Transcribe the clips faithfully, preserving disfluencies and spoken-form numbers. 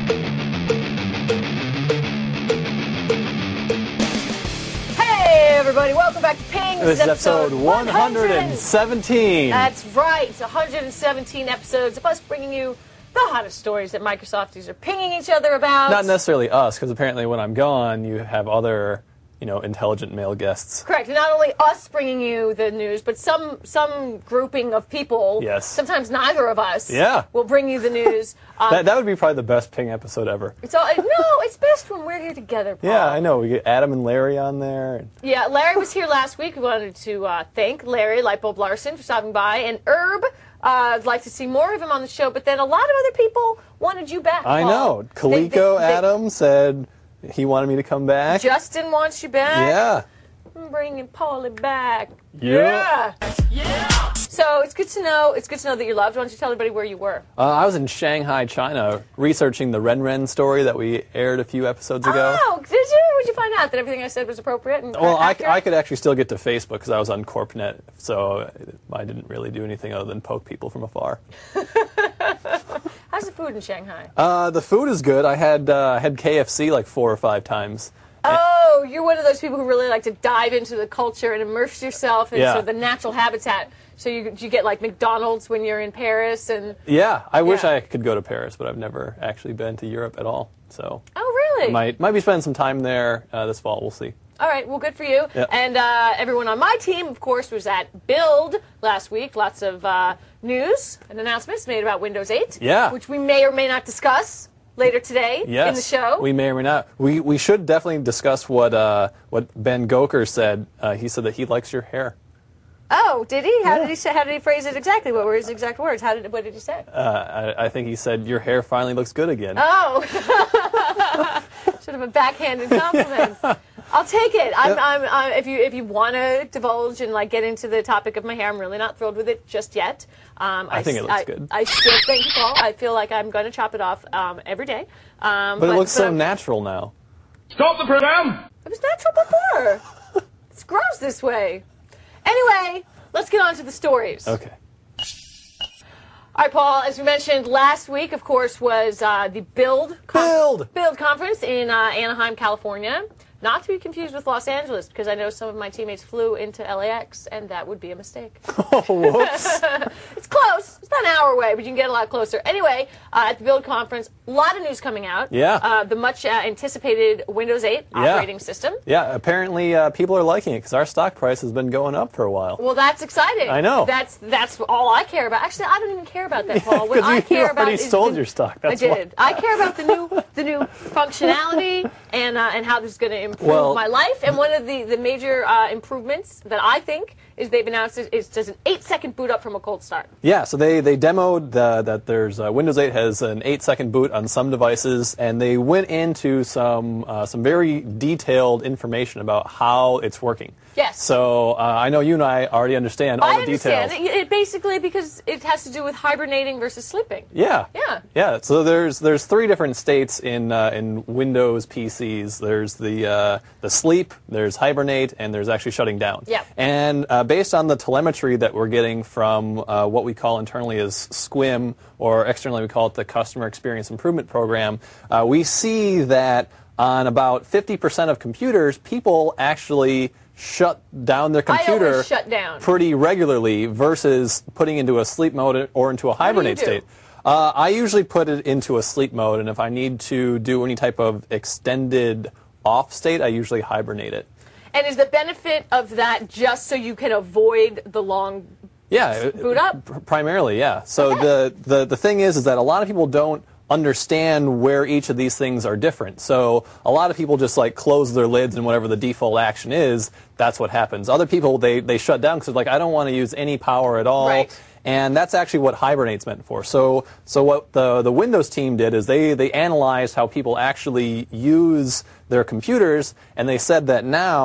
Everybody, welcome back to Ping. This is episode one hundred seventeen. That's right, one hundred seventeen episodes of us bringing you the hottest stories that Microsofties are pinging each other about. Not necessarily us, because apparently when I'm gone, you have other, you know, intelligent male guests. Correct. Not only us bringing you the news, but some some grouping of people. Yes. Sometimes neither of us. Yeah. Will bring you the news. Um, that that would be probably the best Ping episode ever. It's all, no, it's best when we're here together, Paul. Yeah, I know. We get Adam and Larry on there. Yeah, Larry was here last week. We wanted to uh, thank Larry Lightbulb Larson for stopping by, and Herb. Uh, I'd like to see more of him on the show, but then a lot of other people wanted you back, I Paul. know. Kaliko Adam said he wanted me to come back. Justin wants you back. Yeah. I'm bringing Paulie back. Yeah. yeah. Yeah. So it's good to know. It's good to know that you're loved. Why don't you tell everybody where you were? Uh, I was in Shanghai, China, researching the Ren Ren story that we aired a few episodes ago. Oh, did you? Would you find out that everything I said was appropriate? And well, I, accurate? I could actually still get to Facebook because I was on CorpNet, so I didn't really do anything other than poke people from afar. How's the food in Shanghai? Uh, the food is good. I had uh, had K F C like four or five times. Oh, you're one of those people who really like to dive into the culture and immerse yourself in Yeah. sort of the natural habitat. So you you get like McDonald's when you're in Paris and. Yeah, I wish Yeah. I could go to Paris, but I've never actually been to Europe at all. So Oh, really? might might be spending some time there uh, this fall. We'll see. All right, well, good for you. Yeah. And uh, everyone on my team, of course, was at Build last week. Lots of uh, news and announcements made about Windows eight. Yeah. Which we may or may not discuss later today Yes, in the show. we may or may not. We we should definitely discuss what uh, what Ben Goker said. Uh, he said that he likes your hair. Oh, did he? How Yeah. did he say? How did he phrase it exactly? What were his exact words? How did? What did he say? Uh, I, I think he said your hair finally looks good again. Oh, sort of a backhanded compliment. I'll take it. I'm, Yep. I'm, I'm, if you if you want to divulge and like get into the topic of my hair, I'm really not thrilled with it just yet. Um, I think it looks I, good. I still thank you, Paul. I feel like I'm going to chop it off um, every day. Um, but, it looks so I'm- natural now. Stop the program! It was natural before. It's gross this way. Anyway, let's get on to the stories. Okay. All right, Paul, as we mentioned last week, of course, was uh, the Build Build! Build conference in uh, Anaheim, California. Not to be confused with Los Angeles, because I know some of my teammates flew into L A X, and that would be a mistake. Oh, whoops. It's close. It's about an hour away, but you can get a lot closer. Anyway, uh, at the Build conference, a lot of news coming out. Yeah. Uh, the much uh, anticipated Windows eight Yeah. operating system. Yeah, apparently uh, people are liking it because our stock price has been going up for a while. Well, that's exciting. I know. That's that's all I care about. Actually, I don't even care about that, Paul. What Because I you care about already is sold the, your stock. I That's why. did. I care about the new the new functionality and uh, and how this is going to improve Well- my life. And one of the the major uh, improvements that I think is they've announced is, is just an eight second boot up from a cold start. Yeah, so they, they demoed the, that there's uh, Windows eight has an eight second boot on some devices, and they went into some uh, some very detailed information about how it's working. Yes. So uh, I know you and I already understand all I the understand details. it, it basically because it has to do with hibernating versus sleeping. Yeah. Yeah. Yeah. So there's there's three different states in uh, in Windows P Cs. There's the uh, the sleep, there's hibernate, and there's actually shutting down. Yeah. And uh, based on the telemetry that we're getting from uh, what we call internally as SQIM, or externally we call it the Customer Experience Improvement Program, uh, we see that on about fifty percent of computers, people actually shut down their I computer always shut down. pretty regularly versus putting into a sleep mode or into a hibernate do? state. Uh, I usually put it into a sleep mode, and if I need to do any type of extended off state, I usually hibernate it. And is the benefit of that just so you can avoid the long Yeah, boot up? pr- primarily, yeah. So Okay. the, the the thing is, is that a lot of people don't understand where each of these things are different. So a lot of people just like close their lids and whatever the default action is, that's what happens. Other people, they, they shut down because like, I don't want to use any power at all. Right. And that's actually what Hibernate's meant for. So so what the, the Windows team did is they, they analyzed how people actually use their computers, and they said that now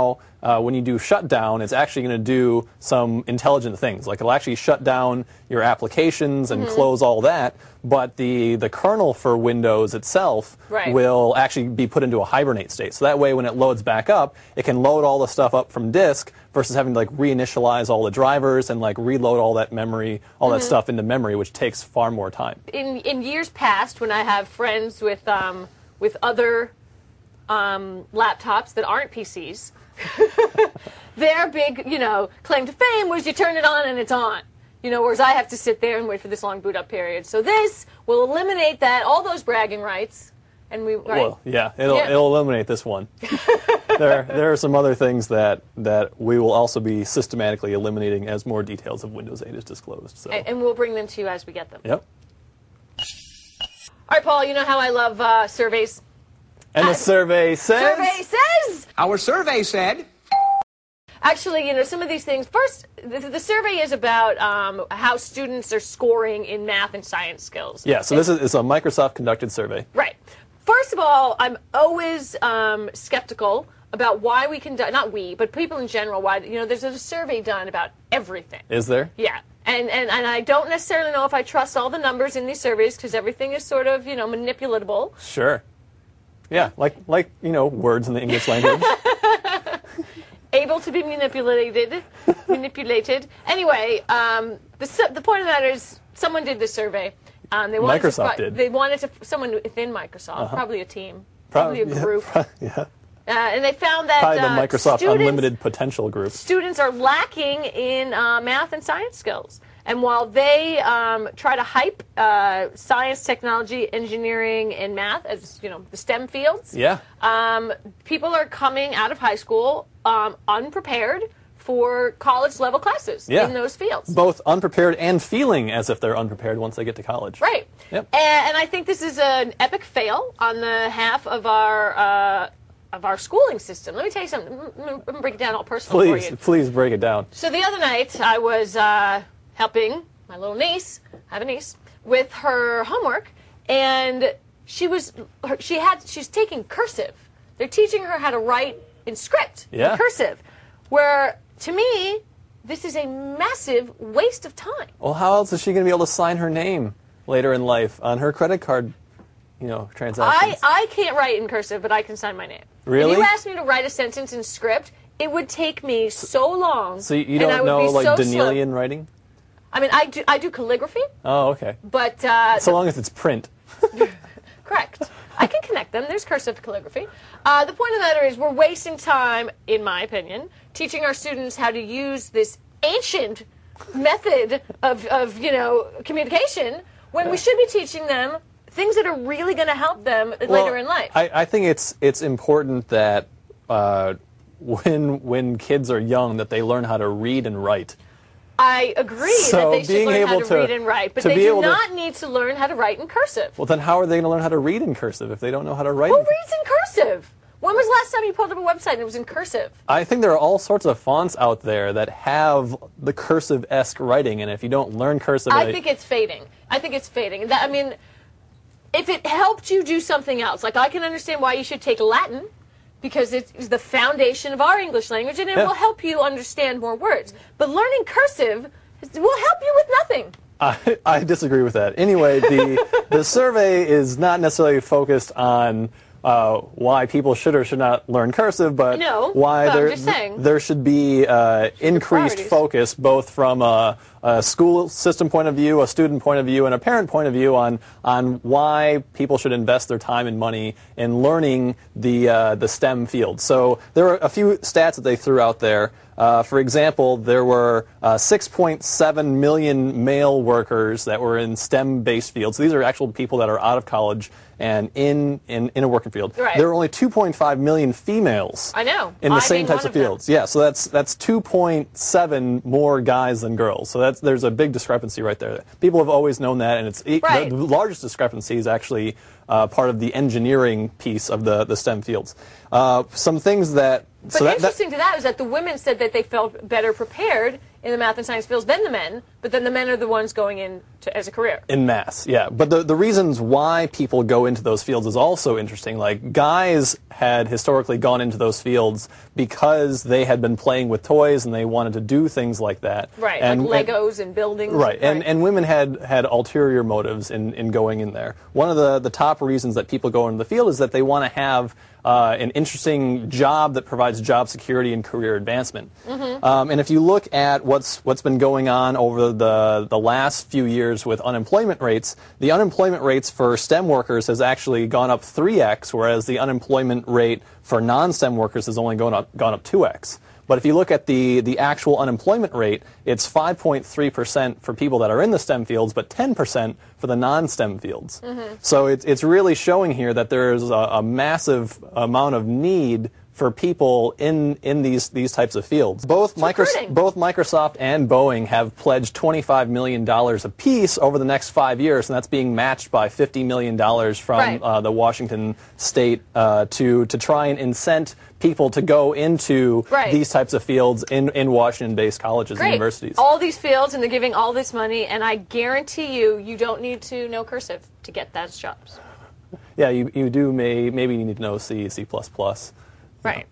uh, when you do shutdown, it's actually going to do some intelligent things. Like it'll actually shut down your applications and mm-hmm. close all that, but the, the kernel for Windows itself right. will actually be put into a hibernate state. So that way when it loads back up, it can load all the stuff up from disk versus having to like reinitialize all the drivers and like reload all that memory, all mm-hmm. that stuff into memory, which takes far more time. In, in years past, when I have friends with, um, with other um, laptops that aren't P Cs, their big, you know, claim to fame was you turn it on and it's on. You know, whereas I have to sit there and wait for this long boot up period. So this will eliminate that, all those bragging rights, and we. Right? Well, yeah, it'll yeah. it'll eliminate this one. there there are some other things that that we will also be systematically eliminating as more details of Windows eight is disclosed. So. And, and we'll bring them to you as we get them. Yep. All right, Paul. You know how I love uh, surveys. And the uh, survey says. Survey says. Our survey said. Actually, you know, some of these things. First, the, the survey is about um, how students are scoring in math and science skills. Yeah, so this is it's a Microsoft-conducted survey. Right. First of all, I'm always um, skeptical about why we conduct, not we, but people in general, why, you know, there's a survey done about everything. Is there? Yeah. And, and, and I don't necessarily know if I trust all the numbers in these surveys because everything is sort of, you know, manipulatable. Sure. Yeah, like, like you know, words in the English language. Able to be manipulated, manipulated. Anyway, um, the the point of the matter is, someone did this survey. Um, they wanted Microsoft to, did. They wanted to someone within Microsoft, Uh-huh. probably a team, probably a yeah, group, pro- yeah. uh, and they found that Probably the uh, Microsoft students, Unlimited Potential group. students are lacking in uh, math and science skills. And while they um, try to hype uh, science, technology, engineering, and math as, you know, the STEM fields, Yeah. um, people are coming out of high school um, unprepared for college-level classes Yeah. in those fields. Both unprepared and feeling as if they're unprepared once they get to college. Right. Yep. And, and I think this is an epic fail on the half of our uh, of our schooling system. Let me tell you something. I'm going to break it down all personal for Please, you. please break it down. So the other night, I was uh, helping my little niece, I have a niece, with her homework, and she was, her, she had, she's taking cursive. They're teaching her how to write in script, Yeah. in cursive, where, to me, this is a massive waste of time. Well, how else is she going to be able to sign her name later in life on her credit card, you know, transactions? I, I can't write in cursive, but I can sign my name. Really? If you asked me to write a sentence in script, it would take me so long. So you and I don't would know, be like, so Danielian slow. writing? I mean, I do, I do calligraphy, Oh, okay. but... Uh, So long as it's print. Correct. I can connect them. There's cursive calligraphy. Uh, the point of the matter is we're wasting time, in my opinion, teaching our students how to use this ancient method of, of you know, communication when we should be teaching them things that are really going to help them later Well, in life. I, I think it's it's important that uh, when when kids are young that they learn how to read and write. I agree So that they should being learn how able to, to- read and write, but to they be do able to- not need to learn how to write in cursive. Well, then how are they going to learn how to read in cursive if they don't know how to write? Who in reads in cursive? When was the last time you pulled up a website and it was in cursive? I think there are all sorts of fonts out there that have the cursive-esque writing, and if you don't learn cursive, I it- think it's fading. I think it's fading. That, I mean, if it helped you do something else, like I can understand why you should take Latin, because it's the foundation of our English language, and it Yeah. will help you understand more words. But learning cursive will help you with nothing. I, I disagree with that. Anyway, the the survey is not necessarily focused on uh, why people should or should not learn cursive, but No, why but I'm there just saying. there should be uh, increased priorities. focus, both from a, a school system point of view, a student point of view, and a parent point of view, on on why people should invest their time and money in learning the uh, the STEM field. So there are a few stats that they threw out there. Uh, for example, there were uh, six point seven million male workers that were in STEM-based fields. So these are actual people that are out of college and in, in, in a working field. Right. There were only two point five million females I know. in the I same being types one of of them. fields. Yeah, so that's that's two point seven more guys than girls. So that's there's a big discrepancy right there. People have always known that, and it's Right. the, the largest discrepancy is actually uh, part of the engineering piece of the, the STEM fields. Uh, some things that But so that, that, interesting to that is that the women said that they felt better prepared in the math and science fields than the men, but then the men are the ones going in to, as a career. In mass, yeah. But the, the reasons why people go into those fields is also interesting. Like, guys had historically gone into those fields because they had been playing with toys and they wanted to do things like that. Right, and, like Legos and, and buildings. Right, and, right. and women had, had ulterior motives in, in going in there. One of the, the top reasons that people go into the field is that they want to have Uh, an interesting job that provides job security and career advancement. Mm-hmm. Um, and if you look at what's what's been going on over the the last few years with unemployment rates, the unemployment rates for STEM workers has actually gone up three X, whereas the unemployment rate for non-STEM workers has only gone up gone up two X. But if you look at the, the actual unemployment rate, it's five point three percent for people that are in the STEM fields, but ten percent for the non-STEM fields. Mm-hmm. So it's, it's really showing here that there's a, a massive amount of need for people in, in these, these types of fields. Both, Microsoft, both Microsoft and Boeing have pledged twenty-five million dollars apiece over the next five years, and that's being matched by fifty million dollars from right. uh, the Washington State uh, to, to try and incent people to go into right. these types of fields in, in Washington-based colleges Great. and universities. All these fields, and they're giving all this money, and I guarantee you, you don't need to know cursive to get those jobs. Yeah, you, you do may, maybe you need to know C, C++. Right.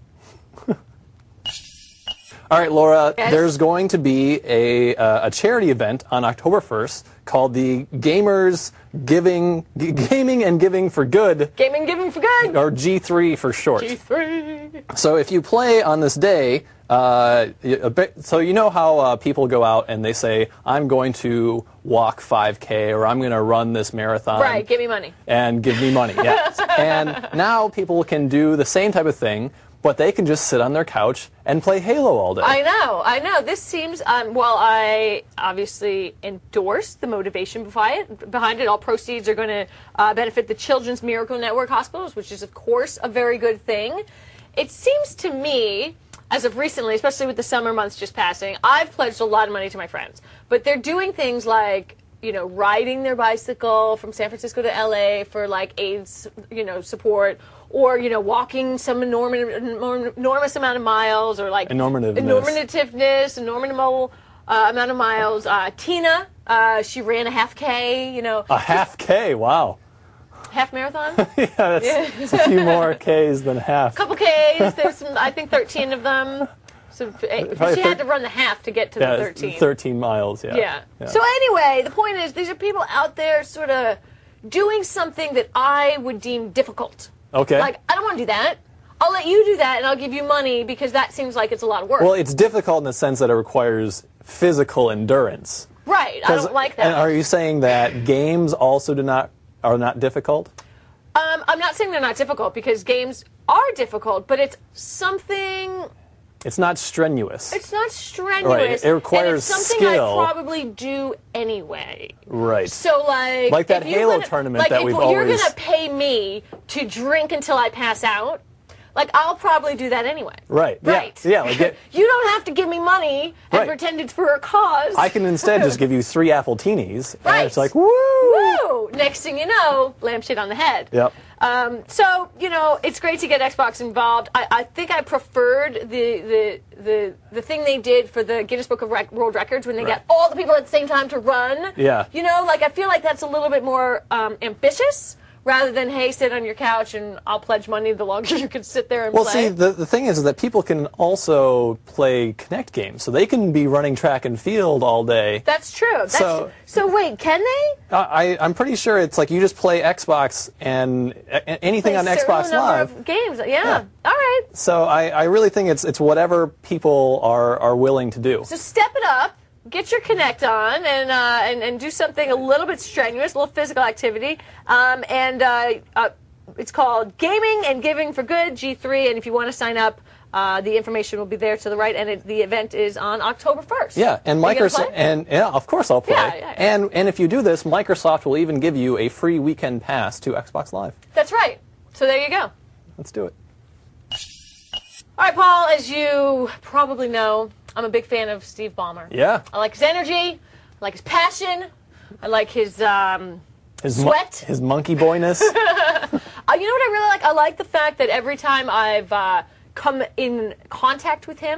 All right, Laura, yes. There's going to be a, uh, a charity event on October first called the Gamers Giving, G- Gaming and Giving for Good. Gaming Giving for Good. Or G three for short. G three. So if you play on this day, uh, a bit, so you know how uh, people go out and they say, I'm going to walk five K or I'm going to run this marathon. Right, give me money. And give me money, yes. And now people can do the same type of thing, but they can just sit on their couch and play Halo all day. I know, I know. This seems, um, while I obviously endorse the motivation behind it, behind it all proceeds are going to uh, benefit the Children's Miracle Network hospitals, which is, of course, a very good thing. It seems to me, as of recently, especially with the summer months just passing, I've pledged a lot of money to my friends. But they're doing things like, you know, riding their bicycle from San Francisco to L A for, like, AIDS, you know, support, or, you know, walking some enormous, enormous amount of miles, or, like, Enormativeness. Enormativeness, enormous uh, amount of miles. Uh, Tina, uh, she ran a half K, you know. A half K, wow. Half marathon? Yeah, that's, Yeah. that's a few more Ks than half. Couple Ks, there's some, I think thirteen of them. So eh, Probably she had thir- to run the half to get to Yeah, the thirteen. thirteen miles, yeah. Yeah. yeah. So anyway, the point is, these are people out there sort of doing something that I would deem difficult. Okay. Like, I don't want to do that. I'll let you do that, and I'll give you money because that seems like it's a lot of work. Well, it's difficult in the sense that it requires physical endurance. Right. I don't like that. And are you saying that games also do not are not difficult? Um, I'm not saying they're not difficult because games are difficult, but it's something. It's not strenuous. It's not strenuous. Right, it requires and it's something skill. I probably do anyway. Right. So like, Like that if you're Halo gonna, tournament like that if we've you're always- gonna pay me to drink until I pass out, like I'll probably do that anyway. Right. Yeah. Right. Yeah, like it- you don't have to give me money and Right. pretend it's for a cause. I can instead just give you three apple teenies, and Right. it's like, woo! Woo! Next thing you know, lampshade on the head. Yep. Um, so, you know, it's great to get Xbox involved. I, I think I preferred the, the the the thing they did for the Guinness Book of Rec- World Records when they Right. got all the people at the same time to run. Yeah. You know, like I feel like that's a little bit more um, ambitious rather than, hey, sit on your couch and I'll pledge money the longer you can sit there and Well, play. see, the, the thing is, is that people can also play Kinect games, so they can be running track and field all day. That's true. That's So- true. So wait, can they? Uh, I, I'm pretty sure it's like you just play Xbox and a- anything Play on a certain Xbox number Live. of games. Yeah. Yeah. All right. So I, I really think it's it's whatever people are, are willing to do. So step it up, get your Kinect on, and uh, and, and do something a little bit strenuous, a little physical activity. Um, and uh, uh, it's called Gaming and Giving for Good, G three. And if you want to sign up, uh, the information will be there to the right. And it, the event is on October first. Yeah, and Are you gonna Microsoft, play? and yeah, of course I'll play. Yeah, yeah, yeah. And and if you do this, Microsoft will even give you a free weekend pass to Xbox Live. That's right. So there you go. Let's do it. All right, Paul, as you probably know, I'm a big fan of Steve Ballmer. Yeah. I like his energy. I like his passion. I like his um, His mo- sweat. his monkey boyness. Uh, you know what I really like? I like the fact that every time I've uh, come in contact with him,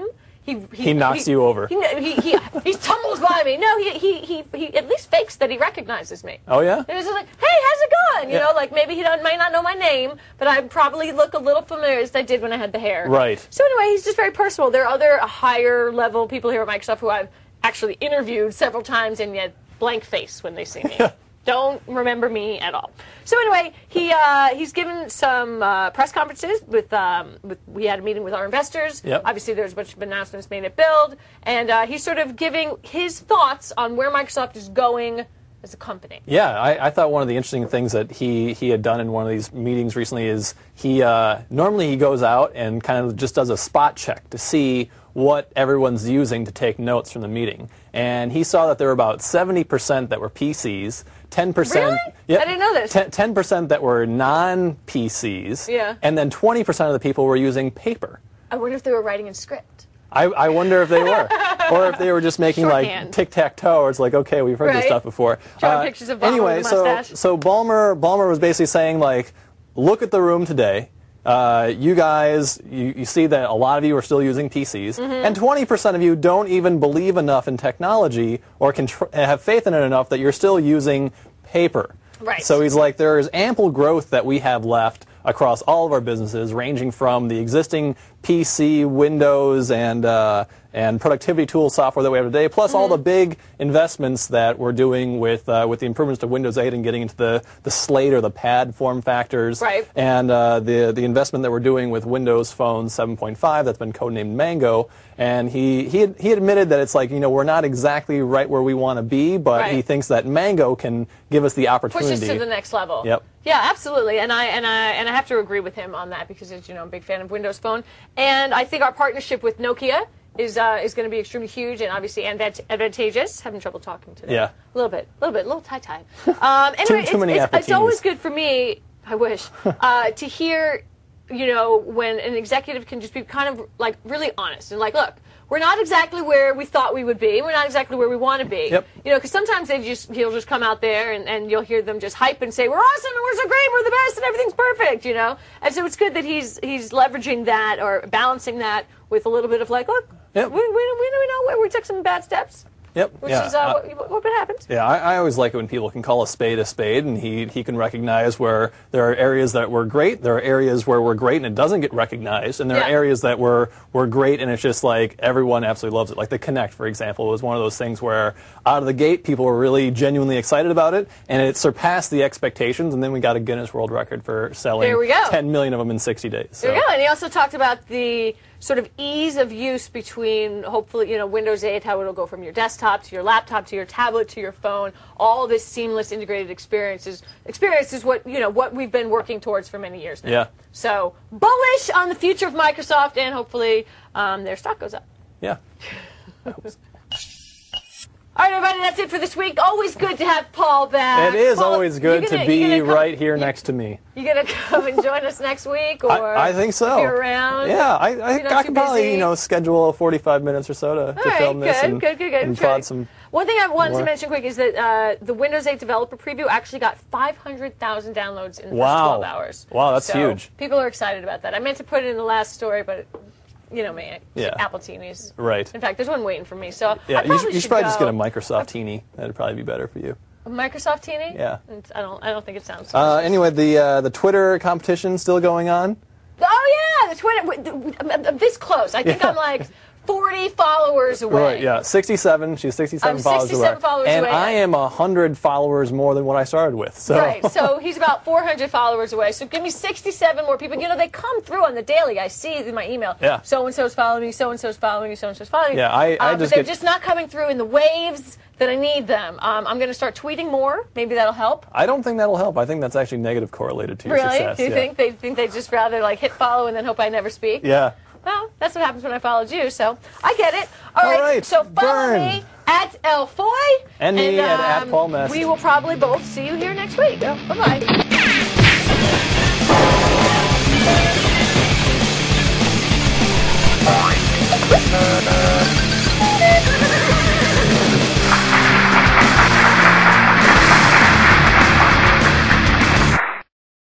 He, he, He knocks you over. He, he, he, he tumbles by me. No, he, he, he, he at least fakes that he recognizes me. Oh, yeah? And he's just like, hey, how's it going? You Yeah. know, like maybe he don't, might not know my name, but I probably look a little familiar as I did when I had the hair. Right. So anyway, he's just very personal. There are other higher level people here at Microsoft who I've actually interviewed several times and yet blank face when they see me. Don't remember me at all. So anyway, he uh, he's given some uh, press conferences with, um, with. We had a meeting with our investors. Yep. Obviously, there's a bunch of announcements made at Build, and uh, he's sort of giving his thoughts on where Microsoft is going as a company. Yeah, I, I thought one of the interesting things that he, he had done in one of these meetings recently is he uh, normally he goes out and kind of just does a spot check to see what everyone's using to take notes from the meeting. And he saw that there were about seventy percent that were P Cs, ten percent... Really? Yep, I didn't know this. ten percent that were non-P Cs, Yeah. and then twenty percent of the people were using paper. I wonder if they were writing in script. I, I wonder if they were. Or if they were just making Shorthand. like tic-tac-toe, or it's like, okay, we've heard this Right. stuff before. Drawing pictures of Ballmer anyway, with a so, mustache. so Ballmer, Ballmer was basically saying, like, look at the room today. Uh, you guys, you, you see that a lot of you are still using P Cs, Mm-hmm. and twenty percent of you don't even believe enough in technology or can tr- have faith in it enough that you're still using paper. Right. So he's like, there is ample growth that we have left across all of our businesses, ranging from the existing P C, Windows, and uh, and productivity tool software that we have today, plus mm-hmm. all the big investments that we're doing with uh, with the improvements to Windows eight and getting into the, the Slate or the Pad form factors, right. and uh, the the investment that we're doing with Windows Phone seven point five that's been codenamed Mango. And he he had, he admitted that it's like, you know, we're not exactly right where we want to be, but right. he thinks that Mango can give us the opportunity. Push us to the next level. Yep. Yeah, absolutely, and I and I and I have to agree with him on that because, as you know, I'm a big fan of Windows Phone, and I think our partnership with Nokia is uh, is going to be extremely huge and obviously advant- advantageous. Having trouble talking today. Yeah. A little bit, a little bit, a little tie tie. Um, anyway, too, too many it's, it's, it's always appetites. good for me. I wish uh, to hear, you know, when an executive can just be kind of like really honest and like, look. We're not exactly where we thought we would be. We're not exactly where we want to be. Yep. You know, because sometimes they just he'll just come out there and, and you'll hear them just hype and say we're awesome and we're so great, we're the best and everything's perfect. You know, and so it's good that he's he's leveraging that or balancing that with a little bit of like, look, Yep. we, we, we, we know where we took some bad steps. Yep. Which yeah. is uh, Uh, what, what, what happened. Yeah, I, I always like it when people can call a spade a spade, and he, he can recognize where there are areas that were great, there are areas where we're great and it doesn't get recognized, and there Yeah. are areas that were, were great and it's just like everyone absolutely loves it. Like the Kinect, for example, was one of those things where out of the gate people were really genuinely excited about it, and it surpassed the expectations, and then we got a Guinness World Record for selling There we go. ten million of them in sixty days. So. There you go. And he also talked about the sort of ease of use between, hopefully, you know, Windows eight, how it'll go from your desktop to your laptop to your tablet to your phone. All this seamless integrated experiences. Experience is what, you know, what we've been working towards for many years now. Yeah. So bullish on the future of Microsoft, and hopefully um, their stock goes up. Yeah. All right, everybody, that's it for this week. Always good to have Paul back. It is Paul, always good you gonna- to be you gonna come- right here you- next to me. You gonna come and join us next week, or I, I think so. if you're around? Yeah, I, I, You're I not too can probably busy? you know schedule forty-five minutes or so to, All to right, film this good, and, good, good, good. and Sure. prod some. One thing I wanted more. to mention quick is that uh, the Windows eight developer preview actually got five hundred thousand downloads in the Wow. first twelve hours. Wow, that's So huge. People are excited about that. I meant to put it in the last story, but you know me, Yeah. Apple Teenies. Right. In fact, there's one waiting for me. So Yeah, I you probably should, you should should probably go. just get a Microsoft Teeny. That'd probably be better for you. A Microsoft Teenie? Yeah. It's- I don't. I don't think it sounds. Uh, anyway, the uh, the Twitter competition still going on. Oh yeah, the Twitter. I'm, I'm this close. I think Yeah. I'm like forty followers away. Right, yeah, sixty-seven. She's sixty-seven I'm followers sixty-seven away. followers and away. I am one hundred followers more than what I started with. So. Right, so he's about four hundred followers away. So give me sixty-seven more people. You know, they come through on the daily. I see it in my email. Yeah. So-and-so's following me, so-and-so's following me, so-and-so's following me. Yeah, I- I Um, just But they're get- just not coming through in the waves that I need them. Um, I'm going to start tweeting more. Maybe that'll help. I don't think that'll help. I think that's actually negative correlated to your Really? success. Do you yeah. think they think they just rather like hit follow and then hope I never speak? Yeah. Well, that's what happens when I followed you, so I get it. All All right, right, so follow burn. me at Elfoy. And me at- at um, Paul Mess. We will probably both see you here next week. Bye-bye.